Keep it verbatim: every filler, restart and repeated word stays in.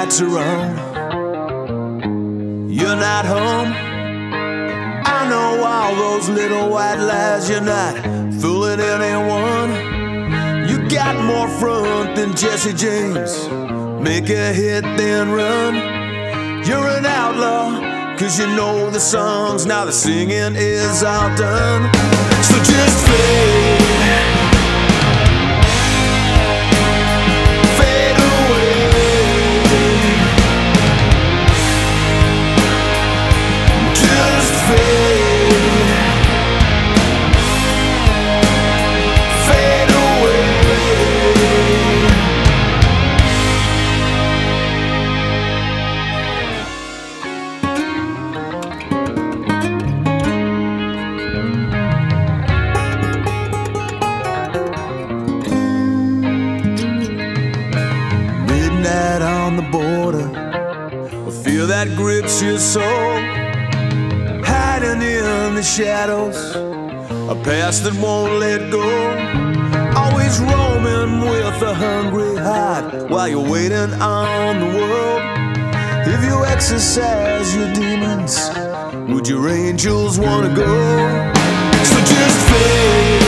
lights are on, you're not home. I know all those little white lies, you're not fooling anyone. You got more front than Jesse James, make a hit then run. You're an outlaw, cause you know the songs, now the singing is all done. So just fade, fade away. Just fade, fade away. Midnight on the border, a fear that grips your soul, hiding in the shadows, a past that won't let go. Always roaming with a hungry heart while you're waiting on the world. If you exercise your demons, would your angels wanna go? So just fade,